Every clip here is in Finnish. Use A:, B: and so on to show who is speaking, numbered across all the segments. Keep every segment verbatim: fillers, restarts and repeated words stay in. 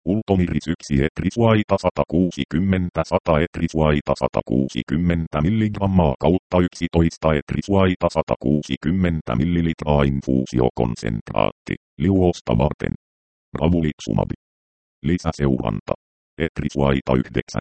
A: Ultomiris yksi etrisuaita sata kuusikymmentä sata etrisuaita sata kuusikymmentä milligrammaa kautta yksitoista etrisuaita sata kuusikymmentä millilitraa infuusiokonsentraatti, liuosta varten. Ravulixumab. Lisäseuranta. Etrisuaita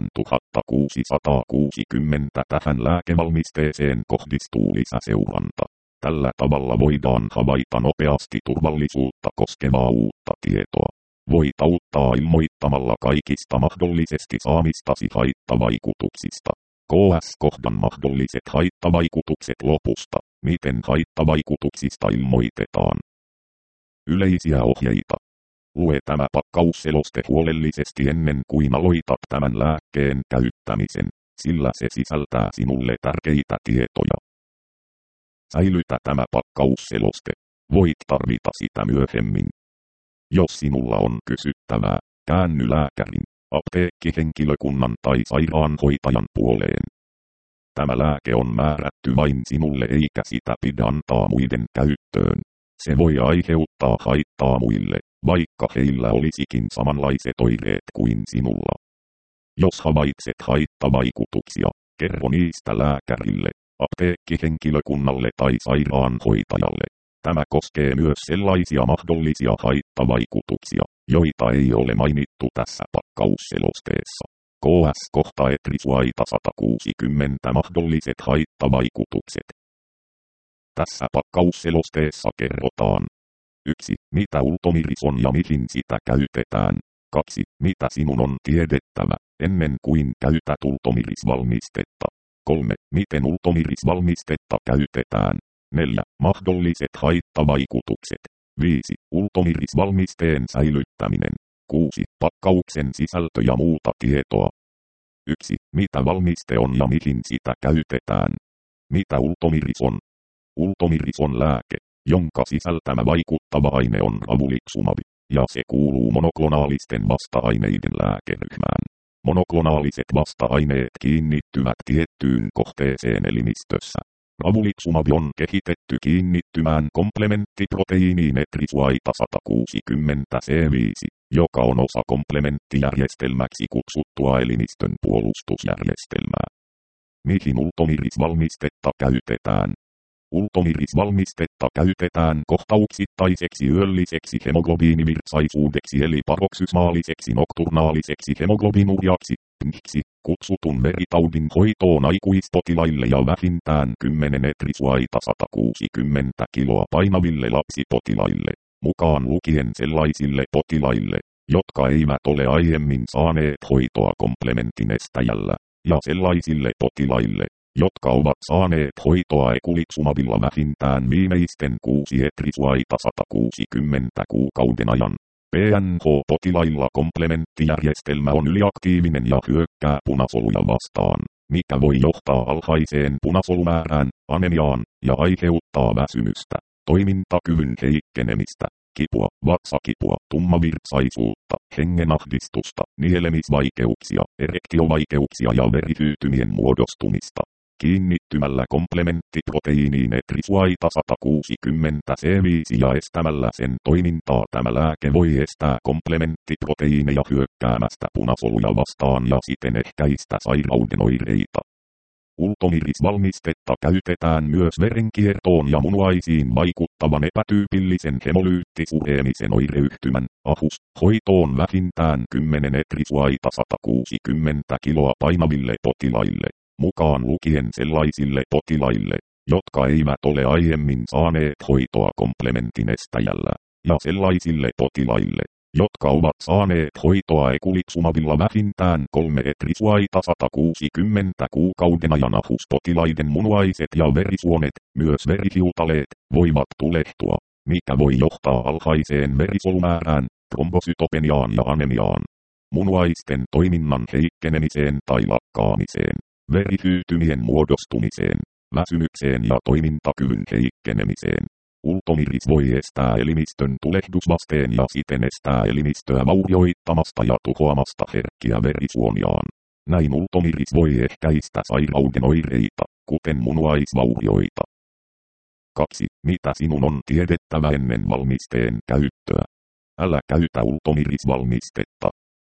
A: yhdeksäntuhattakuusisataakuusikymmentä tähän lääkevalmisteeseen kohdistuu lisäseuranta. Tällä tavalla voidaan havaita nopeasti turvallisuutta koskevaa uutta tietoa. Voit auttaa ilmoittamalla kaikista mahdollisesti saamistasi haittavaikutuksista. K S-kohdan mahdolliset haittavaikutukset lopusta. Miten haittavaikutuksista ilmoitetaan? Yleisiä ohjeita. Lue tämä pakkausseloste huolellisesti ennen kuin aloitat tämän lääkkeen käyttämisen, sillä se sisältää sinulle tärkeitä tietoja. Säilytä tämä pakkausseloste. Voit tarvita sitä myöhemmin. Jos sinulla on kysyttävää, käänny lääkärin, apteekkihenkilökunnan tai sairaanhoitajan puoleen. Tämä lääke on määrätty vain sinulle eikä sitä pidä antaa muiden käyttöön. Se voi aiheuttaa haittaa muille, vaikka heillä olisikin samanlaiset oireet kuin sinulla. Jos havaitset haittavaikutuksia, kerro niistä lääkärille, apteekkihenkilökunnalle tai sairaanhoitajalle. Tämä koskee myös sellaisia mahdollisia haittavaikutuksia, joita ei ole mainittu tässä pakkausselosteessa. K S-kohta etrisuaita sata kuusikymmentä mahdolliset haittavaikutukset. Tässä pakkausselosteessa kerrotaan. yksi. Mitä Ultomiris on ja mihin sitä käytetään. kaksi. Mitä sinun on tiedettävä, ennen kuin käytät Ultomiris-valmistetta. kolme. Miten Ultomiris-valmistetta käytetään. neljä. Mahdolliset haittavaikutukset. viisi. Ultomiris-valmisteen säilyttäminen. kuusi. Pakkauksen sisältö ja muuta tietoa. yksi. Mitä valmiste on ja mihin sitä käytetään. Mitä Ultomiris on? Ultomiris on lääke, jonka sisältämä vaikuttava aine on ravulixumab, ja se kuuluu monoklonaalisten vasta-aineiden lääkeryhmään. Monoklonaaliset vasta-aineet kiinnittyvät tiettyyn kohteeseen elimistössä. Ravulixumab on kehitetty kiinnittymään komplementtiproteiiniin etrisuaita sata kuusikymmentä C viisi, joka on osa komplementtijärjestelmäksi kutsuttua elimistön puolustusjärjestelmää. Mihin Ultomiris-valmistetta käytetään? Ultomiris-valmistetta käytetään kohtauksittaiseksi yölliseksi hemoglobiinivirtsaisuudeksi eli paroksysmaaliseksi nokturnaaliseksi hemoglobinuuriaksi, P N H-ksi, kutsutun veritaudin hoitoon aikuispotilaille ja vähintään kymmenen etrisuaita sata kuusikymmentä kiloa painaville lapsipotilaille, mukaan lukien sellaisille potilaille, jotka eivät ole aiemmin saaneet hoitoa komplementtinestäjällä, ja sellaisille potilaille, jotka ovat saaneet hoitoa ekulixumabilla vähintään viimeisten kuusi etrisuaita sata kuusikymmentä kuukauden ajan. P N H-potilailla komplementtijärjestelmä on yliaktiivinen ja hyökkää punasoluja vastaan, mikä voi johtaa alhaiseen punasolumäärään, anemiaan, ja aiheuttaa väsymystä, toimintakyvyn heikkenemistä, kipua, vatsakipua, tummavirtsaisuutta, hengenahdistusta, nielemisvaikeuksia, erektiovaikeuksia ja verihyytymien muodostumista. Kiinnittymällä komplementtiproteiiniin etrisuaita sata kuusikymmentä C viisi ja estämällä sen toimintaa tämä lääke voi estää komplementtiproteiineja hyökkäämästä punasoluja vastaan ja siten ehkäistä sairauden oireita. Ultomiris-valmistetta käytetään myös verenkiertoon ja munuaisiin vaikuttavan epätyypillisen hemolyyttisureemisen oireyhtymän, A H U S, hoitoon vähintään kymmenen etrisuaita sata kuusikymmentä kiloa painaville potilaille, mukaan lukien sellaisille potilaille, jotka eivät ole aiemmin saaneet hoitoa komplementtinestäjällä, ja sellaisille potilaille, jotka ovat saaneet hoitoa ekulixumabilla vähintään kolme etrisuaita sata kuusikymmentä kuukauden ajan. A H U S-potilaiden munuaiset ja verisuonet, myös verihiutaleet, voivat tulehtua, mikä voi johtaa alhaiseen verisolumäärään, trombosytopeniaan ja anemiaan, munuaisten toiminnan heikkenemiseen tai lakkaamiseen, verihyytymien muodostumiseen, väsymykseen ja toimintakyvyn heikkenemiseen. Ultomiris voi estää elimistön tulehdusvasteen ja siten estää elimistöä vaurioittamasta ja tuhoamasta herkkiä verisuoniaan. Näin Ultomiris voi ehkäistä sairauden oireita, kuten munuaisvaurioita. kaksi. Mitä sinun on tiedettävä ennen valmisteen käyttöä? Älä käytä Ultomiris-valmistetta,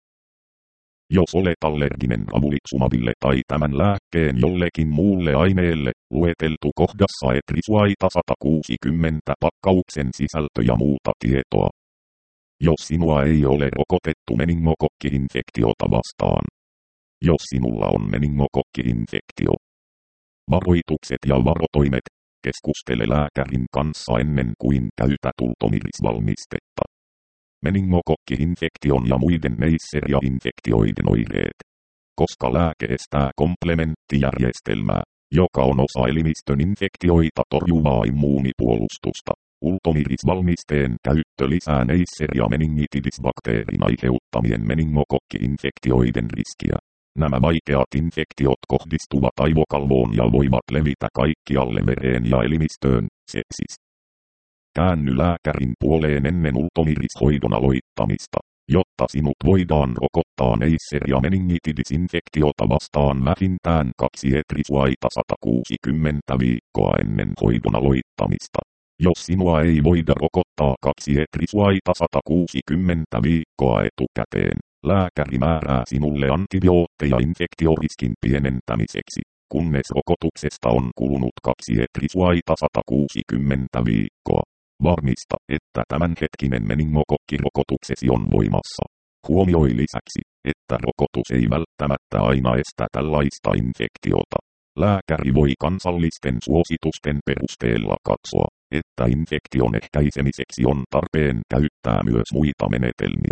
A: Jos olet allerginen Ravulizumabille tai tämän lääkkeen jollekin muulle aineelle, lueteltu kohdassa Etrisuaita sata kuusikymmentä pakkauksen sisältö ja muuta tietoa. Jos sinua ei ole rokotettu meningokokki-infektiota vastaan. Jos sinulla on meningokokki-infektio. Varoitukset ja varotoimet. Keskustele lääkärin kanssa ennen kuin käytät Ultomiris-valmistetta. Meningokokki-infektion ja muiden Neisseria-infektioiden oireet. Koska lääke estää komplementtijärjestelmää, joka on osa elimistön infektioita torjuvaa immuunipuolustusta. Ultomiris-valmisteen käyttö lisää Neisseria meningitidis-bakteerin aiheuttamien meningokokki-infektioiden riskiä. Nämä vaikeat infektiot kohdistuvat aivokalvoon ja voivat levitä kaikkialle vereen ja elimistöön, sepsis. Käänny lääkärin puoleen ennen Ultomiris-hoidon aloittamista, jotta sinut voidaan rokottaa Neisseria meningitidisinfektiota vastaan vähintään kaksi Etrisuaita sata kuusikymmentä viikkoa ennen hoidon aloittamista. Jos sinua ei voida rokottaa kaksi Etrisuaita sata kuusikymmentä viikkoa etukäteen, lääkäri määrää sinulle antibiootteja infektioriskin pienentämiseksi, kunnes rokotuksesta on kulunut kaksi Etrisuaita sata kuusikymmentä viikkoa. Varmista, että tämänhetkinen meningokokkirokotuksesi on voimassa. Huomioi lisäksi, että rokotus ei välttämättä aina estä tällaista infektiota. Lääkäri voi kansallisten suositusten perusteella katsoa, että infektion ehkäisemiseksi on tarpeen käyttää myös muita menetelmiä.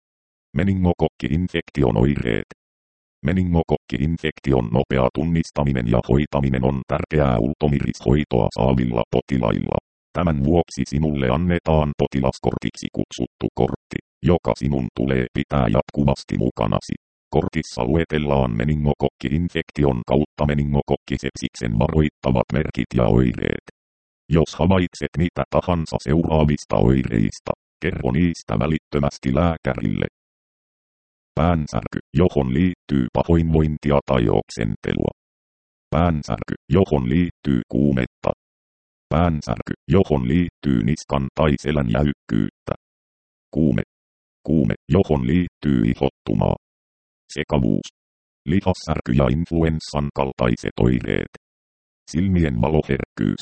A: Meningokokki-infektion oireet. Meningokokki-infektion nopea tunnistaminen ja hoitaminen on tärkeää Ultomiris-hoitoa saavilla potilailla. Tämän vuoksi sinulle annetaan potilaskortiksi kutsuttu kortti, joka sinun tulee pitää jatkuvasti mukanasi. Kortissa luetellaan meningokokki-infektion kautta meningokokkisepsiksen varoittavat merkit ja oireet. Jos havaitset mitä tahansa seuraavista oireista, kerro niistä välittömästi lääkärille. Päänsärky, johon liittyy pahoinvointia tai oksentelua. Päänsärky, johon liittyy kuumetta. Päänsärky, johon liittyy niskan tai selän jäykkyyttä. Kuume. Kuume, johon liittyy ihottumaa. Sekavuus. Lihassärky ja influenssan kaltaiset oireet. Silmien valoherkkyys.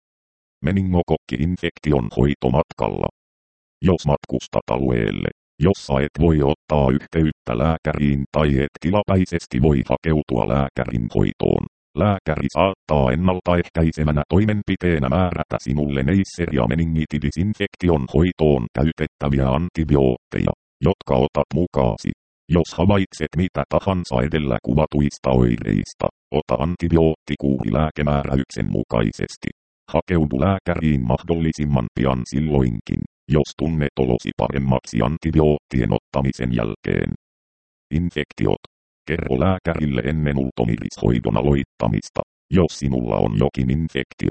A: Meningokokki-infektion hoitomatkalla. Jos matkustat alueelle, jossa et voi ottaa yhteyttä lääkäriin tai et tilapäisesti voi hakeutua lääkärin hoitoon, lääkäri saattaa ennaltaehkäisevänä toimenpiteenä määrätä sinulle Neisseria meningitidisinfektion hoitoon käytettäviä antibiootteja, jotka otat mukaasi. Jos havaitset mitä tahansa edellä kuvatuista oireista, ota antibioottikuuri lääkemääräyksen mukaisesti. Hakeudu lääkäriin mahdollisimman pian silloinkin, jos tunnet olosi paremmaksi antibioottien ottamisen jälkeen. Infektiot. Kerro lääkärille ennen Ultomiris-hoidon aloittamista, jos sinulla on jokin infektio.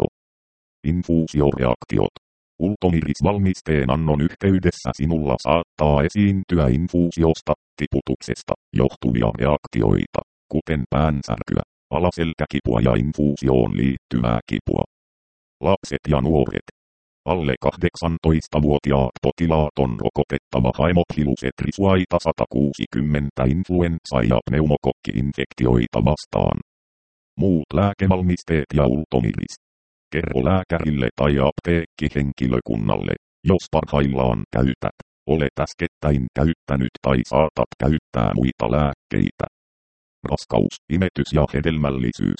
A: Infuusioreaktiot. Ultomiris-valmisteen annon yhteydessä sinulla saattaa esiintyä infuusiosta, tiputuksesta, johtuvia reaktioita, kuten päänsärkyä, alaselkäkipua ja infuusioon liittyvää kipua. Lapset ja nuoret. Alle kahdeksantoistavuotiaat potilaat on rokotettava Haemophilus etrisuaita sata kuusikymmentä influenssa- ja pneumokokki-infektioita vastaan. Muut lääkevalmisteet ja Ultomiris. Kerro lääkärille tai apteekkihenkilökunnalle, jos parhaillaan käytät, olet äskettäin käyttänyt tai saatat käyttää muita lääkkeitä. Raskaus, imetys ja hedelmällisyys.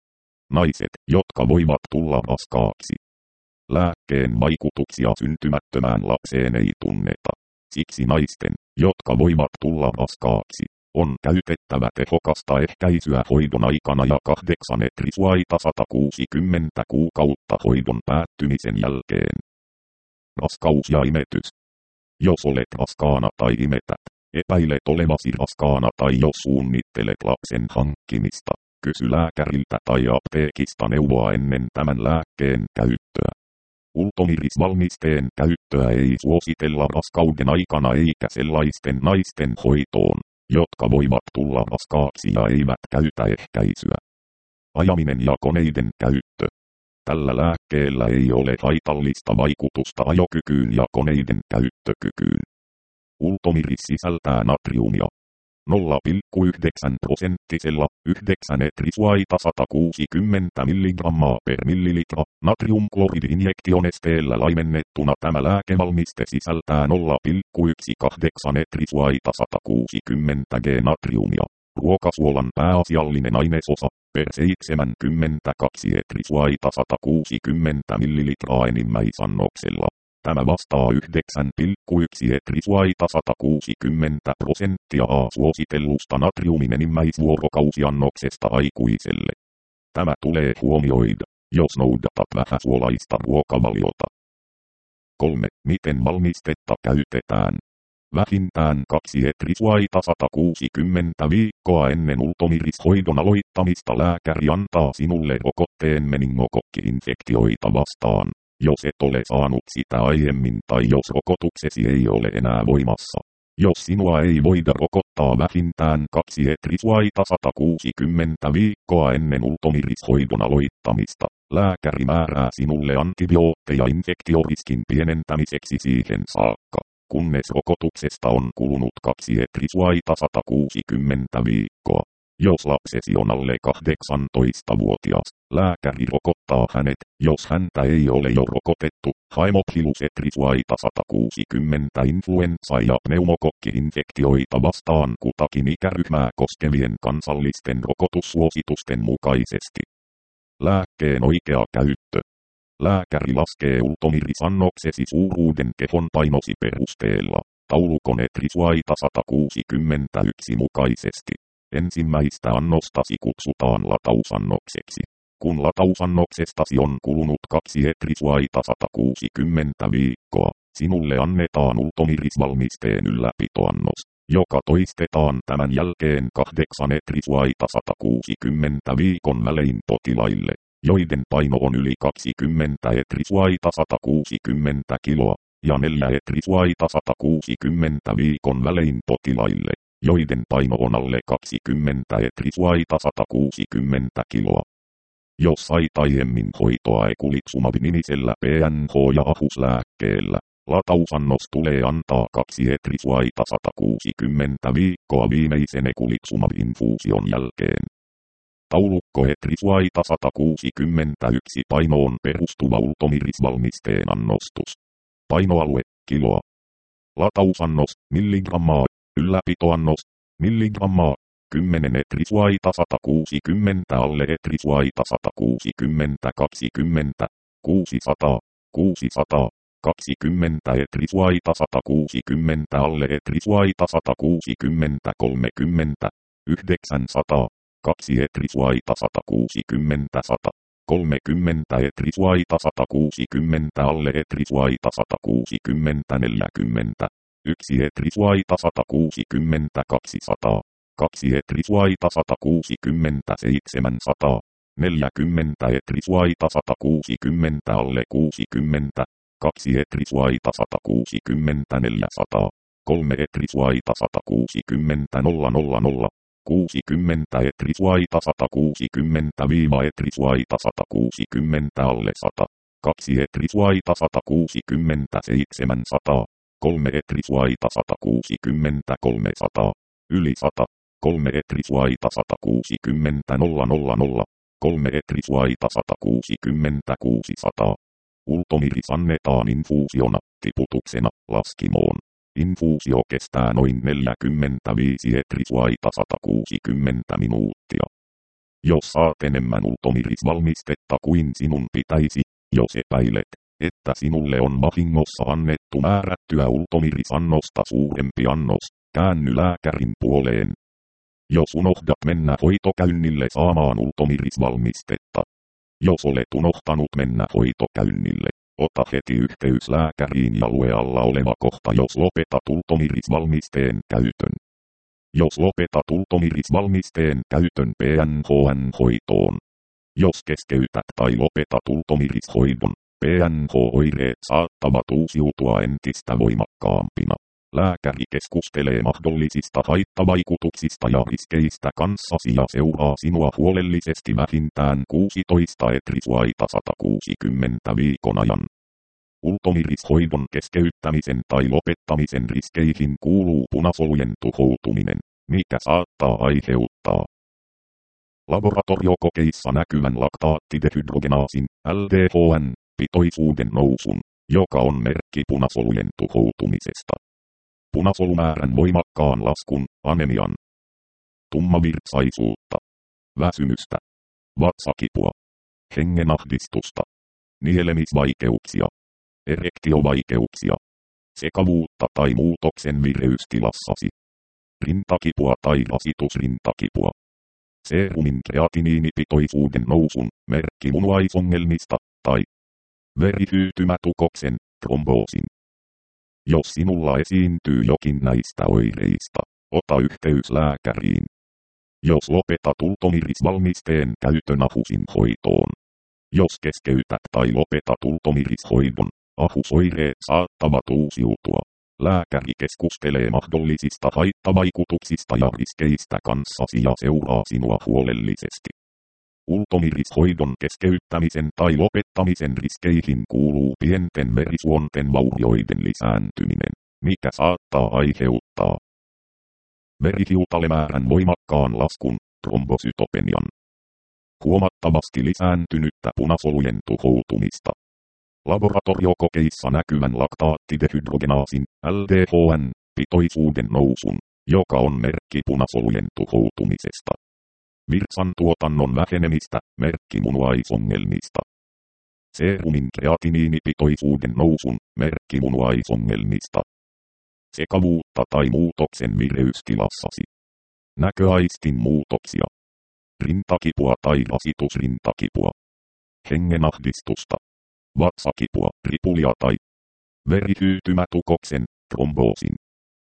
A: Naiset, jotka voivat tulla raskaaksi. Lääkkeen vaikutuksia syntymättömään lapseen ei tunneta. Siksi naisten, jotka voivat tulla raskaaksi, on käytettävä tehokasta ehkäisyä hoidon aikana ja kahdeksan etrisuaita sata kuusikymmentä kuukautta hoidon päättymisen jälkeen. Raskaus ja imetys. Jos olet raskaana tai imetät, epäilet olevasi raskaana tai jos suunnittelet lapsen hankkimista, kysy lääkäriltä tai apteekista neuvoa ennen tämän lääkkeen käyttöä. Ultomiris-valmisteen käyttöä ei suositella raskauden aikana eikä sellaisten naisten hoitoon, jotka voivat tulla raskaaksi ja eivät käytä ehkäisyä. Ajaminen ja koneiden käyttö. Tällä lääkkeellä ei ole haitallista vaikutusta ajokykyyn ja koneiden käyttökykyyn. Ultomiris sisältää natriumia. nolla pilkku yhdeksän prosenttisella yhdeksän etrisuaita sata kuusikymmentä milligrammaa per millilitra natriumkloridi-injektionesteellä laimennettuna tämä lääkevalmiste sisältää nolla pilkku yksitoista etrisuaita sata kuusikymmentä g natriumia. Ruokasuolan pääasiallinen ainesosa per seitsemänkymmentäkaksi etrisuaita sata kuusikymmentä millilitraa enimmäisannoksella. Tämä vastaa yhdeksän pilkku yksi etrisuaita sata kuusikymmentä prosenttia A suositellusta natriumin enimmäisvuorokausiannoksesta aikuiselle. Tämä tulee huomioida, jos noudatat vähäsuolaista ruokavaliota. kolme. Miten valmistetta käytetään? Vähintään kaksi etrisuaita sata kuusikymmentä viikkoa ennen ultomirishoidon aloittamista lääkäri antaa sinulle rokotteen meningokokki-infektioita vastaan, jos et ole saanut sitä aiemmin tai jos rokotuksesi ei ole enää voimassa. Jos sinua ei voida rokottaa vähintään kaksi etrisuaita sata kuusikymmentä viikkoa ennen ultomirishoidon aloittamista, lääkäri määrää sinulle antibiootteja infektioriskin pienentämiseksi siihen saakka, kunnes rokotuksesta on kulunut kaksi etrisuaita sata kuusikymmentä viikkoa. Jos lapsesi on alle kahdeksantoistavuotias, lääkäri rokottaa hänet, jos häntä ei ole jo rokotettu, Haemophilus etrisuaita sata kuusikymmentä influenssa- ja pneumokokki-infektioita vastaan kutakin ikäryhmää koskevien kansallisten rokotussuositusten mukaisesti. Lääkkeen oikea käyttö. Lääkäri laskee ultomirisannoksesi suuruuden kehonpainosi perusteella, taulukon etrisuaita sata kuusikymmentäyksi mukaisesti. Ensimmäistä annostasi kutsutaan latausannokseksi. Kun latausannoksestasi on kulunut kaksi etrisuaita sata kuusikymmentä viikkoa, sinulle annetaan ultomirisvalmisteen ylläpitoannos, joka toistetaan tämän jälkeen kahdeksan etrisuaita sata kuusikymmentä viikon välein potilaille, joiden paino on yli kaksikymmentä etrisuaita sata kuusikymmentä kiloa, ja neljä etrisuaita sata kuusikymmentä viikon välein potilaille, joiden paino on alle kaksikymmentä etrisuaita sata kuusikymmentä kiloa. Jos sait aiemmin hoitoa ekulixumab-nimisellä P N H- ja ahuslääkkeellä, latausannos tulee antaa kaksi etrisuaita sata kuusikymmentä viikkoa viimeisen ekulixumab-infuusion jälkeen. Taulukko etrisuaita sata kuusikymmentäyksi painoon perustuva ultomirisvalmisteen annostus. Painoalue, kiloa. Latausannos, milligrammaa. Ylläpitoannos, milligrammaa. kymmenen etrisuaita sata kuusikymmentä alle etrisuaita sata kuusikymmentä kaksikymmentä, kuusisataa, kuusisataa, kaksikymmentä etrisuaita sata kuusikymmentä alle etrisuaita sata kuusikymmentä kolmekymmentä, yhdeksänsataa, kaksi etrisuaita sata kuusikymmentä sata, kolmekymmentä etrisuaita sata kuusikymmentä alle etrisuaita sata kuusikymmentä neljäkymmentä, yksi etrisuaita sata kuusikymmentä kaksisataa. kaksi etrisuaita sata kuusikymmentä seitsemänsataa, neljäkymmentä etrisuaita sata kuusikymmentä alle kuusikymmentä, kaksi etrisuaita sata kuusikymmentä neljäsataa, kolme etrisuaita sata kuusikymmentä nolla nolla nolla, kuusikymmentä etrisuaita sata kuusikymmentä viiva etrisuaita sata kuusikymmentä alle sata, kaksi etrisuaita sata kuusikymmentä seitsemänsataa, kolme etrisuaita sata kuusikymmentä kolmesataa, yli sata, kolme etrisuaita sata kuusikymmentä nolla nolla nolla, kolme etrisuaita sata kuusikymmentä kuusisataa. Ultomiris annetaan infuusiona, tiputuksena, laskimoon. Infuusio kestää noin neljäkymmentäviisi etrisuaita sata kuusikymmentä minuuttia. Jos saat enemmän ultomirisvalmistetta kuin sinun pitäisi, jos epäilet, että sinulle on vahingossa annettu määrättyä ultomirisannosta suurempi annos, käänny lääkärin puoleen. Jos unohdat mennä hoitokäynnille saamaan ultomirisvalmistetta. Jos olet unohtanut mennä hoitokäynnille, ota heti yhteys lääkäriin ja lue alla oleva kohta, jos lopetat ultomirisvalmisteen käytön. Jos lopetat ultomirisvalmisteen käytön P N H-hoitoon. Jos keskeytät tai lopetat ultomirishoidon, P N H-oireet saattavat uusiutua entistä voimakkaampina. Lääkäri keskustelee mahdollisista haittavaikutuksista ja riskeistä kanssasi ja seuraa sinua huolellisesti vähintään kuusitoista etrisuaita sata kuusikymmentä viikon ajan. Ultomirishoidon keskeyttämisen tai lopettamisen riskeihin kuuluu punasolujen tuhoutuminen, mikä saattaa aiheuttaa laboratoriokokeissa näkyvän laktaattidehydrogenaasin L D H N-pitoisuuden nousun, joka on merkki punasolujen tuhoutumisesta. Punasolumäärän voimakkaan laskun, anemian, tummavirtsaisuutta, väsymystä, vatsakipua, hengenahdistusta, nielemisvaikeuksia, erektiovaikeuksia, sekavuutta tai muutoksen vireystilassasi, rintakipua tai rasitusrintakipua. Seerumin kreatiniinipitoisuuden nousun, merkki munuaisongelmista, tai verihyytymätukoksen, tromboosin. Jos sinulla esiintyy jokin näistä oireista, ota yhteys lääkäriin. Jos lopetat ultomirisvalmisteen käytön ahusin hoitoon. Jos keskeytät tai lopetat ultomirishoidon, ahusoireet saattavat uusiutua. Lääkäri keskustelee mahdollisista haittavaikutuksista ja riskeistä kanssasi ja seuraa sinua huolellisesti. Ultomirishoidon keskeyttämisen tai lopettamisen riskeihin kuuluu pienten verisuonten vaurioiden lisääntyminen, mikä saattaa aiheuttaa verihiutalemäärän voimakkaan laskun, trombosytopenian, huomattavasti lisääntynyttä punasolujen tuhoutumista. Laboratoriokokeissa näkyvän laktaattidehydrogenaasin L D H N-pitoisuuden nousun, joka on merkki punasolujen tuhoutumisesta. Virtsan tuotannon vähenemistä, merkki munuaisongelmista. Seerumin kreatiniinipitoisuuden nousun, merkki munuaisongelmista. Sekavuutta tai muutoksen vireystilassasi. Näköaistin muutoksia. Rintakipua tai rasitusrintakipua. Hengenahdistusta. Vatsakipua, ripulia tai verihyytymätukoksen, tromboosin.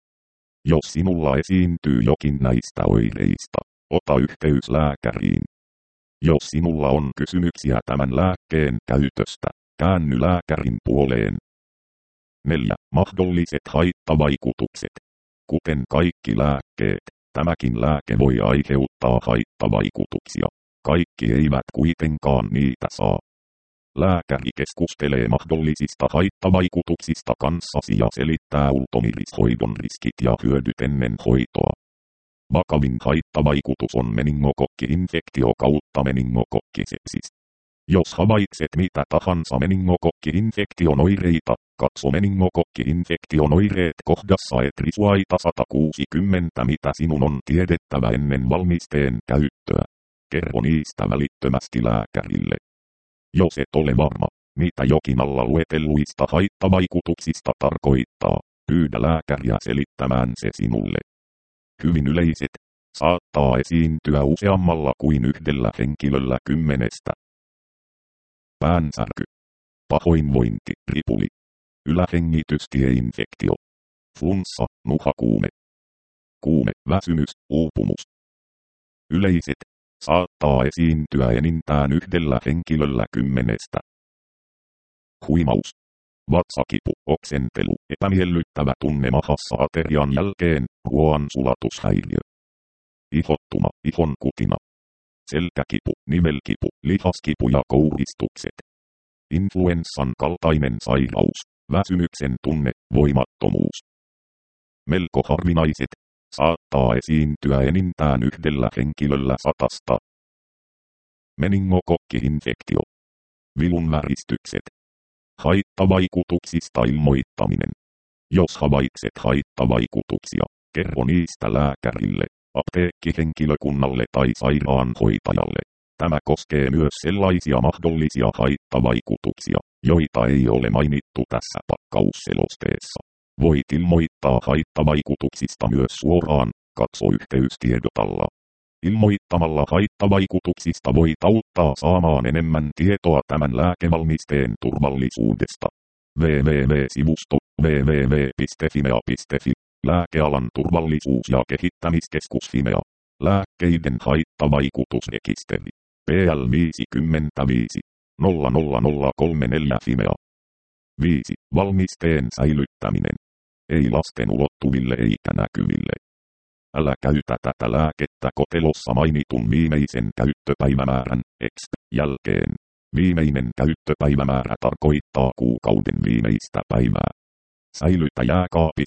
A: Jos sinulla esiintyy jokin näistä oireista, ota yhteys lääkäriin. Jos sinulla on kysymyksiä tämän lääkkeen käytöstä, käänny lääkärin puoleen. neljä. Mahdolliset haittavaikutukset. Kuten kaikki lääkkeet, tämäkin lääke voi aiheuttaa haittavaikutuksia. Kaikki eivät kuitenkaan niitä saa. Lääkäri keskustelee mahdollisista haittavaikutuksista kanssasi ja selittää ultomirishoidon riskit ja hyödyt ennen hoitoa. Vakavin haittavaikutus on meningokokki-infektio kautta meningokokkisepsis. Jos havaitset mitä tahansa meningokokki-infektion oireita, katso meningokokki-infektion oireet kohdassa Etrisuaita sata kuusikymmentä mitä sinun on tiedettävä ennen valmisteen käyttöä. Kerro niistä välittömästi lääkärille. Jos et ole varma, mitä jokin alla luetelluista haittavaikutuksista tarkoittaa, pyydä lääkäriä selittämään se sinulle. Hyvin yleiset, saattaa esiintyä useammalla kuin yhdellä henkilöllä kymmenestä. Päänsärky, pahoinvointi, ripuli, ylähengitystieinfektio, flunssa, nuhakuume, kuume, väsymys, uupumus. Yleiset, saattaa esiintyä enintään yhdellä henkilöllä kymmenestä. Huimaus, vatsakipu, oksentelu, epämiellyttävä tunne mahassa aterian jälkeen, ruoan sulatushäiriö. Ihottuma, ihon kutina. Selkäkipu, nivelkipu, lihaskipu ja kouristukset. Influenssan kaltainen sairaus, väsymyksen tunne, voimattomuus. Melko harvinaiset, saattaa esiintyä enintään yhdellä henkilöllä satasta. Meningokokki-infektio. Vilunväristykset. Haittavaikutuksista ilmoittaminen. Jos havaitset haittavaikutuksia, kerro niistä lääkärille, apteekkihenkilökunnalle tai sairaanhoitajalle. Tämä koskee myös sellaisia mahdollisia haittavaikutuksia, joita ei ole mainittu tässä pakkausselosteessa. Voit ilmoittaa haittavaikutuksista myös suoraan, katso yhteystiedot alla. Ilmoittamalla haittavaikutuksista voit auttaa saamaan enemmän tietoa tämän lääkevalmisteen turvallisuudesta. double-u double-u double-u piste sivusto double-u double-u double-u piste fimea piste fi Lääkealan turvallisuus- ja kehittämiskeskus Fimea. Lääkkeiden haittavaikutusrekisteri. P L viisikymmentäviisi nolla nolla nolla kolme neljä Fimea. viisi. Valmisteen säilyttäminen. Ei lasten ulottuville eikä näkyville. Älä käytä tätä lääkettä kotelossa mainitun viimeisen käyttöpäivämäärän X jälkeen. Viimeinen käyttöpäivämäärä tarkoittaa kuukauden viimeistä päivää. Säilytä jääkaapissa,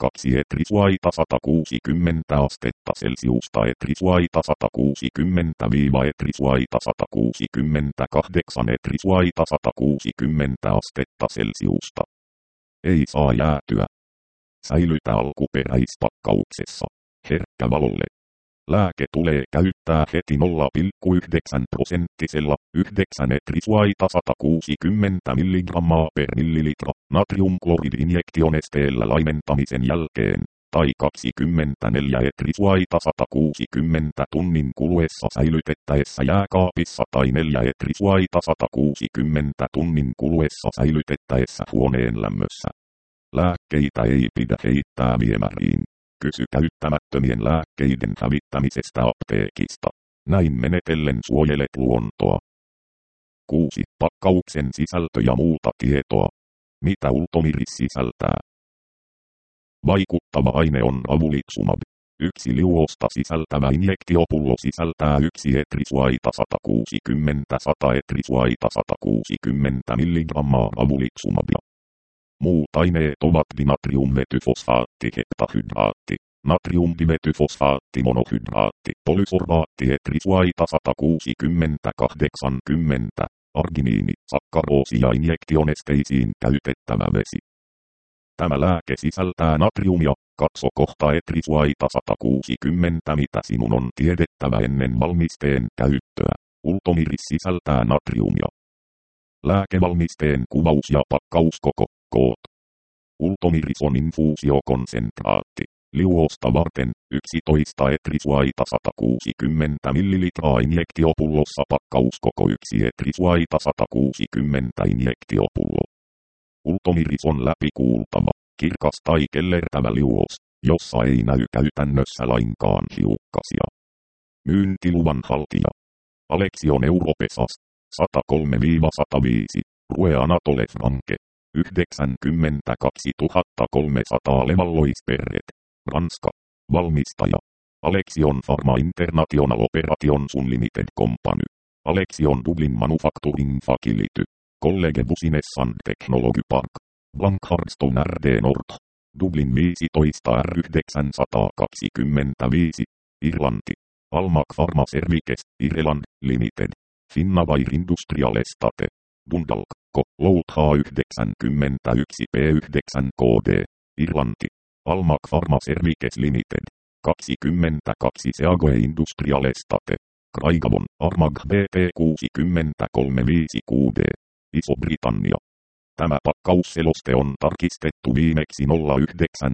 A: kaksi etrisuaita sata kuusikymmentä astetta Celsiusta etrisuaita sata kuusikymmentä etrisuaita sata kuusikymmentäkahdeksan etrisuaita sata kuusikymmentä astetta Celsiusta. Ei saa jäätyä. Säilytä alkuperäispakkauksessa. Herkkä valolle. Lääke tulee käyttää heti nolla pilkku yhdeksän prosenttisella yhdeksän etrisuaita sata kuusikymmentä milligrammaa per millilitra natriumklorid-injektionesteellä laimentamisen jälkeen, tai kaksikymmentäneljä etrisuaita sata kuusikymmentä tunnin kuluessa säilytettäessä jääkaapissa tai neljä etrisuaita sata kuusikymmentä tunnin kuluessa säilytettäessä huoneen lämmössä. Lääkkeitä ei pidä heittää viemäriin. Kysy käyttämättömien lääkkeiden hävittämisestä apteekista. Näin menetellen suojelet luontoa. kuusi. Pakkauksen sisältö ja muuta tietoa. Mitä Ultomiris sisältää? Vaikuttava aine on Avulizumab. Yksi liuosta sisältävä injektiopullo sisältää yksi etrisuaita sata kuusikymmentä sata etrisuaita sata kuusikymmentä milligrammaa Avulizumabia. Muut aineet ovat dinatriumvetyfosfaatti heptahydraatti, natriumdivetyfosfaatti monohydraatti, polysorbaatti etrisuaita sata kuusikymmentä kahdeksankymmentä, arginiini, sakkaroosi ja injektionesteisiin käytettävä vesi. Tämä lääke sisältää natriumia, katso kohta etrisuaita sata kuusikymmentä mitä sinun on tiedettävä ennen valmisteen käyttöä. Ultomiris sisältää natriumia. Lääkevalmisteen kuvaus ja pakkauskoko. Koot. Ultomiris on infuusiokonsentraatti. Liuosta varten yksitoista etrisuaita sata kuusikymmentä millilitraa injektiopullossa pakkauskoko yksi etrisuaita sata kuusikymmentä injektiopullo. Ultomiris on läpikuultava, kirkas tai kellertävä liuos, jossa ei näy käytännössä lainkaan hiukkasia. Myyntiluvan haltija. Alexion Europesas. sata kolme sata viisi. Rue Anatole Franke. yhdeksänkymmentäkaksi kolmesataa Levallois-Perret. Ranska. Valmistaja. Alexion Pharma International Operations Unlimited Company. Alexion Dublin Manufacturing Facility. College Business and Technology Park. Blankhardston R D Nord. Dublin viisitoista R yhdeksänsataakaksikymmentäviisi. Irlanti. Almac Pharma Services, Ireland, Limited. Finnavair Industrial Estate. Dundalk, Ko, Lout H yhdeksänkymmentäyksi P yhdeksän K D, Irlanti. Almac Pharma Services Limited. kaksikymmentäkaksi Seagoe Industrial Estate. Craigavon, Armagh B T kuusikymmentäkolme viisi Q D, Iso-Britannia. Tämä pakkausseloste on tarkistettu viimeksi nolla yhdeksän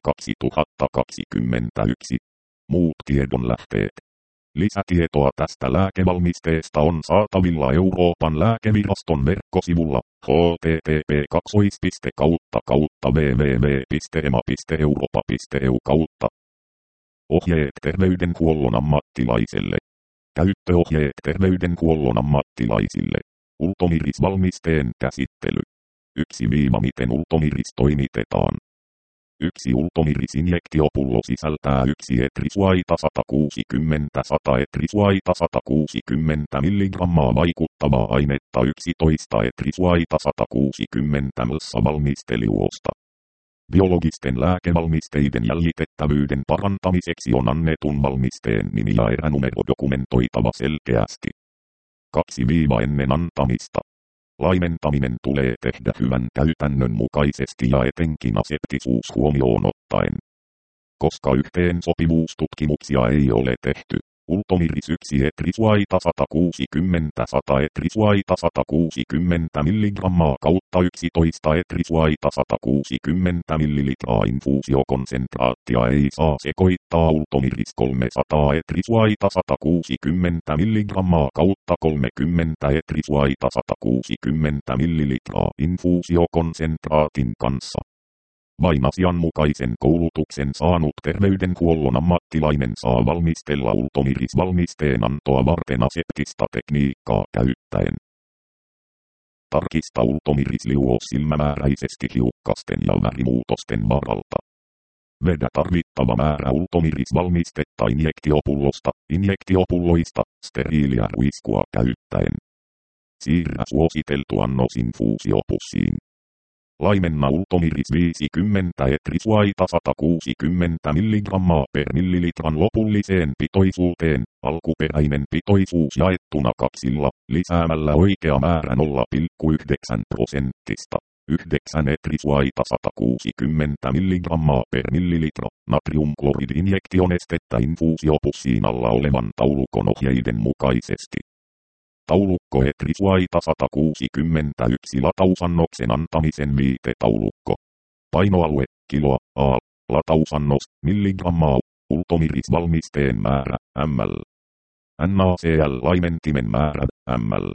A: kaksituhattakaksikymmentäyksi. Muut tiedonlähteet. Lisätietoa tästä lääkevalmisteesta on saatavilla Euroopan lääkeviraston verkkosivulla h t t p kautta kautta w w w piste e m a piste europa piste e u kautta. Ohjeet terveydenhuollon ammattilaiselle. Käyttöohjeet terveydenhuollon ammattilaisille. Ultomiris-valmisteen käsittely. yksi. Miten Ultomiris toimitetaan. Yksi Ultomiris-injektiopullo sisältää yksi etrisuaita sata kuusikymmentä sata etrisuaita sata kuusikymmentä milligrammaa vaikuttavaa ainetta yksitoista etrisuaita sata kuusikymmentä millilitraa valmisteliuosta. Biologisten lääkevalmisteiden jäljitettävyyden parantamiseksi on annetun valmisteen nimi ja eränumero dokumentoitava selkeästi. kaksi. Ennen antamista. Laimentaminen tulee tehdä hyvän käytännön mukaisesti ja etenkin aseptisuus huomioon ottaen. Koska yhteensopivuustutkimuksia ei ole tehty, Ultomiris yksi etrisuaita sata kuusikymmentä sata etrisuaita sata kuusikymmentä milligrammaa kautta yksitoista etrisuaita sata kuusikymmentä millilitraa infuusiokonsentraattia ei saa sekoittaa Ultomiris kolmesataa etrisuaita sata kuusikymmentä milligrammaa kautta kolmekymmentä etrisuaita sata kuusikymmentä millilitraa infuusiokonsentraatin kanssa. Vain asianmukaisen koulutuksen saanut terveydenhuollon ammattilainen saa valmistella Ultomiris-valmisteen antoa varten aseptista tekniikkaa käyttäen. Tarkista Ultomiris-liuos silmämääräisesti hiukkasten ja värimuutosten varalta. Vedä tarvittava määrä Ultomiris-valmistetta injektiopullosta, injektiopulloista, steriiliä ruiskua käyttäen. Siirrä suositeltu annos infuusiopussiin. Laimenna ultomiris viisikymmentä etrisvaita sata kuusikymmentä milligrammaa per millilitran lopulliseen pitoisuuteen, alkuperäinen pitoisuus jaettuna kaksilla, lisäämällä oikea määrä nolla pilkku yhdeksän prosenttista. yhdeksän etrisvaita sata kuusikymmentä milligrammaa per millilitra, natriumkloridinjektionestettä infuusiopussiin alla olevan taulukon ohjeiden mukaisesti. Taulukko etrisvaita sata kuusikymmentäyksi latausannoksen antamisen viitetaulukko. Painoalue, kiloa, a, latausannos, milligrammaa, ultomirisvalmisteen määrä, ml. NaCl-laimentimen määrä, ml.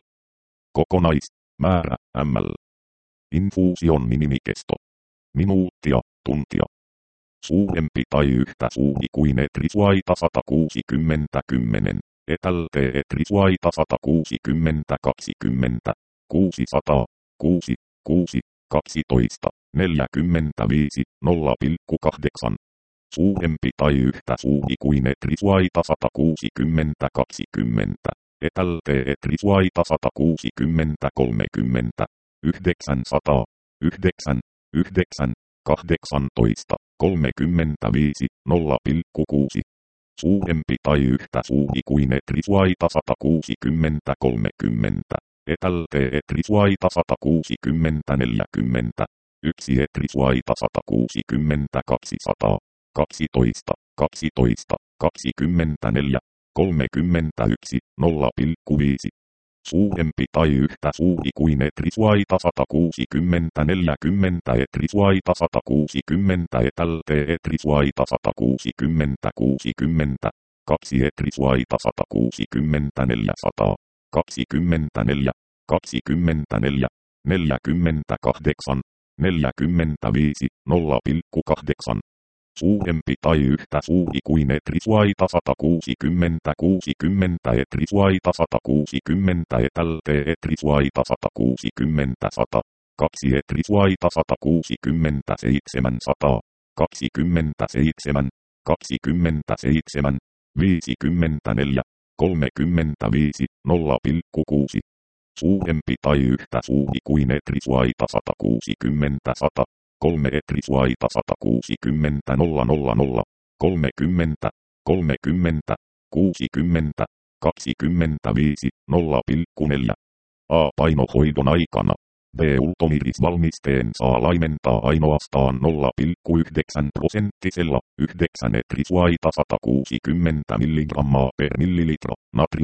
A: Kokonaismäärä, ml. Infuusion minimikesto. Minuuttia, tuntia. Suurempi tai yhtä suuri kuin etrisvaita sata kuusikymmentä kymmenen. Etälte etrisvaita sata kuusikymmentä kaksikymmentä. kuusisataa, kuusi, kuusi, kaksitoista, neljäkymmentäviisi, nolla pilkku kahdeksan. Suurempi tai yhtä suuri kuin etrisvaita sata kuusikymmentä kaksikymmentä. Etälte etrisvaita sata kuusikymmentä kolmekymmentä. yhdeksänsataa, yhdeksän, yhdeksän, kahdeksantoista, kolmekymmentäviisi, nolla pilkku kuusi. Suurempi tai yhtä suuri kuin etrisvaita sata kuusikymmentä kolmekymmentä. Etälte etrisvaita sata kuusikymmentä neljäkymmentä. yksi etrisvaita sata kuusikymmentä kaksisataa. kaksitoista, kaksitoista, kaksikymmentäneljä, kolmekymmentäyksi, nolla pilkku viisi. Suurempi tai yhtä suuri kuin etrisvaita sata kuusikymmentä neljäkymmentä etrisvaita sata kuusikymmentä etälte etrisvaita sata kuusikymmentä kuusikymmentä. kaksi etrisvaita sata kuusikymmentä neljäsataa. kaksikymmentäneljä, kaksikymmentäneljä, neljäkymmentäkahdeksan, neljäkymmentäviisi, nolla pilkku kahdeksan. Suurempi tai yhtä suuri kuin etrisvaita sata kuusikymmentä kuusikymmentä etrisvaita sata kuusikymmentä etälte etrisvaita sata kuusikymmentä sata. kaksi etrisvaita sata kuusikymmentä seitsemänsataa. kaksikymmentäseitsemän, kaksikymmentäseitsemän, viisikymmentäneljä, kolmekymmentäviisi, nolla pilkku kuusi. Suurempi tai yhtä suuri kuin etrisvaita sata kuusikymmentä sata. kolme etrisvaita sata kuusikymmentä nolla nolla nolla, kolmekymmentä, kolmekymmentä, kuusikymmentä, kaksikymmentäviisi, nolla pilkku neljä. A. Painohoidon aikana. B. Ultomirisvalmisteen saa laimentaa ainoastaan nolla pilkku yhdeksän prosenttisella, yhdeksän etrisvaita sata kuusikymmentä milligrammaa per millilitra,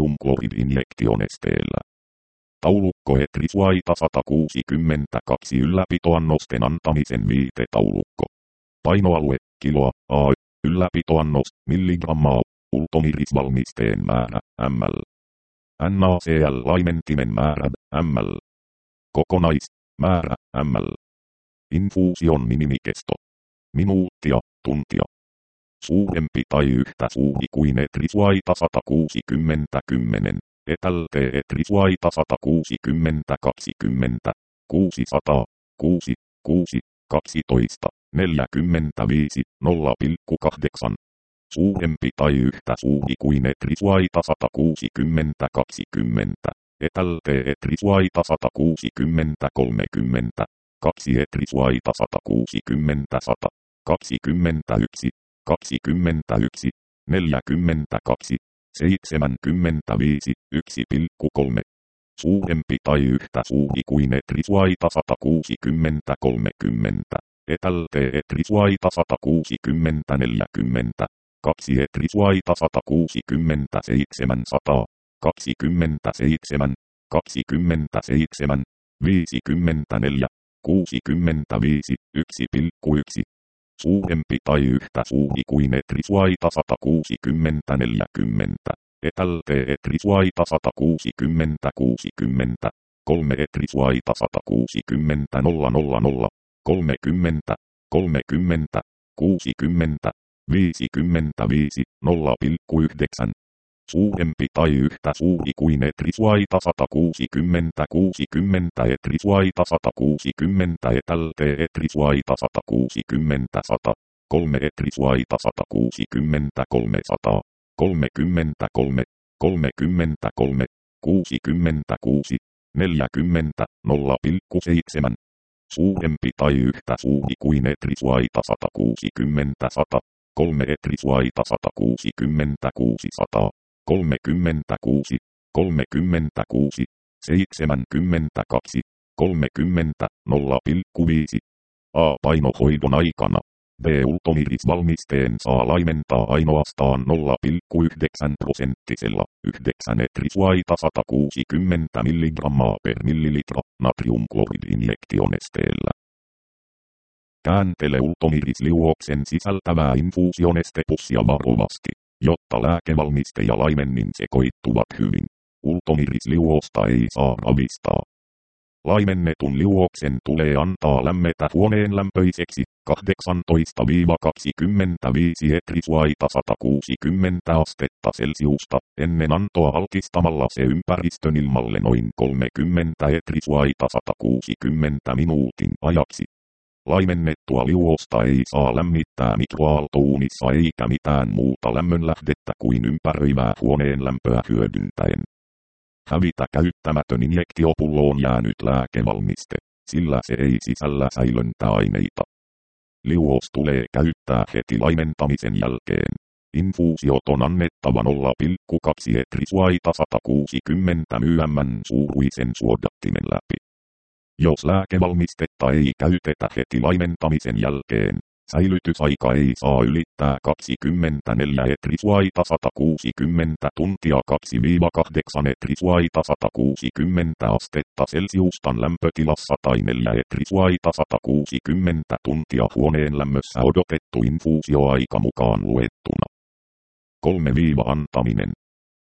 A: natriumkloridinjektionesteellä. Taulukko etrisvaita sata kuusikymmentäkaksi ylläpitoannosten antamisen viitetaulukko. Painoalue, kiloa, a, ylläpitoannos, milligrammaa, ultomirisvalmisteen määrä, ml. NaCl-laimentimen määrä, ml. Kokonaismäärä, ml. Infuusion minimikesto. Minuuttia, tuntia. Suurempi tai yhtä suuri kuin etrisvaita sata kuusikymmentä kymmenen. Etälte etrisvaita sata kuusikymmentä kaksikymmentä. kuusisataa, kuusi, kuusi, kaksitoista, neljäkymmentäviisi, nolla pilkku kahdeksan. Suurempi tai yhtä suuri kuin etrisvaita sata kuusikymmentä kaksikymmentä. Etälte etrisvaita sata kuusikymmentä kolmekymmentä. kaksi etrisvaita sata kuusikymmentä sata. kaksikymmentäyksi, kaksikymmentäyksi, neljäkymmentäkaksi, seitsemänkymmentäviisi, yksi pilkku kolme. Suurempi tai yhtä suuri kuin etrisvaita sata kuusikymmentä kolmekymmentä. Etälte etrisvaita sata kuusikymmentä neljäkymmentä. kaksi etrisvaita sata kuusikymmentä seitsemänsataa. kaksikymmentäseitsemän, kaksikymmentäseitsemän, viisikymmentäneljä, kuusikymmentäviisi, yksi pilkku yksi. Suurempi tai yhtä suuri kuin etrisvaita sata kuusikymmentä neljäkymmentä. Etälte etrisvaita sata kuusikymmentä kuusikymmentä. kolme etrisvaita sata kuusikymmentä nolla nolla nolla. kolmekymmentä, kolmekymmentä, kuusikymmentä, viisikymmentäviisi, nolla pilkku yhdeksän. Suurempi tai yhtä suuri kuin etrisvaita sata kuusikymmentä kuusikymmentä etrisvaita sata kuusikymmentä etälte etrisvaita sata kuusikymmentä sata. kolme etrisvaita sata kuusikymmentä kolmesataa. kolmekymmentäkolme, kolmekymmentäkolme, kuusikymmentäkuusi, neljäkymmentä, nolla pilkku seitsemän. suurempi tai yhtä suuri kuin etrisuaita sata kuusikymmentä sata, kolme etrisuaita sata kuusikymmentä kuusisataa, kolmekymmentäkuusi, kolmekymmentäkuusi, seitsemänkymmentäkaksi, kolmekymmentä, nolla pilkku viisi. A. Painohoidon aikana. B. Ultomiris-valmisteen saa laimentaa ainoastaan nolla pilkku yhdeksän prosenttisella yhdeksän etrisuaita sata kuusikymmentä milligrammaa per millilitra natriumkloridi-injektionesteellä. Kääntele ultomiris-liuoksen sisältävää infuusionestepussia varovasti, jotta lääkevalmiste ja laimennin sekoittuvat hyvin. Ultomiris-liuosta ei saa ravistaa. Laimennetun liuoksen tulee antaa lämmetä huoneen lämpöiseksi kahdeksantoista kaksikymmentäviisi etrisuaita sata kuusikymmentä astetta Celsiusta ennen antoa altistamalla se ympäristön ilmalle noin kolmekymmentä etrisuaita sata kuusikymmentä minuutin ajaksi. Laimennettua liuosta ei saa lämmittää mikroaaltouunissa eikä mitään muuta lämmönlähdettä kuin ympäröivää huoneen lämpöä hyödyntäen. Hävitä käyttämätön injektiopulloon jäänyt lääkevalmiste, sillä se ei sisällä säilöntäaineita. Liuos tulee käyttää heti laimentamisen jälkeen. Infuusiot on annettava nolla pilkku kaksi etrisuaita sata kuusikymmentä ml suuruisen suodattimen läpi. Jos lääkevalmistetta ei käytetä heti laimentamisen jälkeen, säilytysaika ei saa ylittää kaksikymmentäneljä etrisuaita sata kuusikymmentä tuntia kaksi kahdeksan etrisuaita sata kuusikymmentä astetta Celsiustan lämpötilassa tai neljä etrisuaita sata kuusikymmentä tuntia huoneen lämmössä odotettu infuusioaika mukaan luettuna. kolme Antaminen.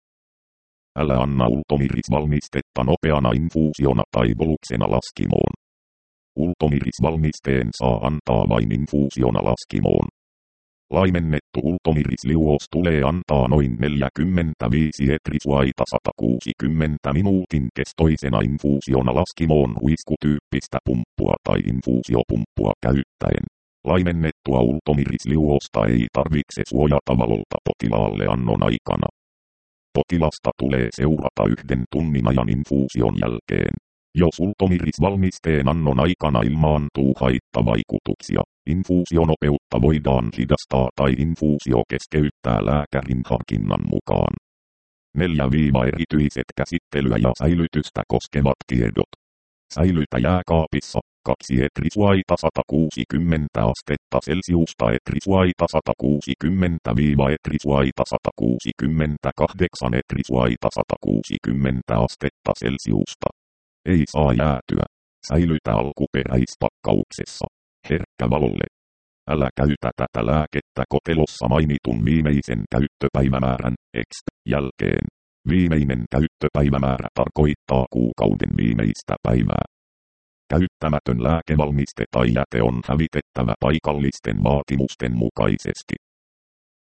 A: Älä anna ultomiris-valmistetta nopeana infuusiona tai boluksena laskimoon. Ultomiris-valmisteen saa antaa vain infuusiona laskimoon. Laimennettu ultomiris-liuos tulee antaa noin neljäkymmentäviisi etrisuaita sata kuusikymmentä minuutin kestoisena infuusiona laskimoon huiskutyyppistä pumppua tai infuusiopumppua käyttäen. Laimennettua ultomiris-liuosta ei tarvitse suojata valolta potilaalle annon aikana. Potilasta tulee seurata yhden tunnin ajan infuusion jälkeen. Jos ultomiris-valmisteen annon aikana ilmaantuu haittavaikutuksia, infuusionopeutta voidaan hidastaa tai infuusio keskeyttää lääkärin harkinnan mukaan. neljä Erityiset käsittelyä ja säilytystä koskevat tiedot. Säilytä jääkaapissa kaksi etrisuaita sata kuusikymmentä astetta Celsiusta etrisuaita sata kuusikymmentä etrisuaita sata kuusikymmentäkahdeksan etrisuaita sata kuusikymmentä astetta Celsiusta. Ei saa jäätyä. Säilytä alkuperäispakkauksessa. Herkkä valolle. Älä käytä tätä lääkettä kotelossa mainitun viimeisen käyttöpäivämäärän X jälkeen. Viimeinen käyttöpäivämäärä tarkoittaa kuukauden viimeistä päivää. Käyttämätön lääkevalmiste tai jäte on hävitettävä paikallisten vaatimusten mukaisesti.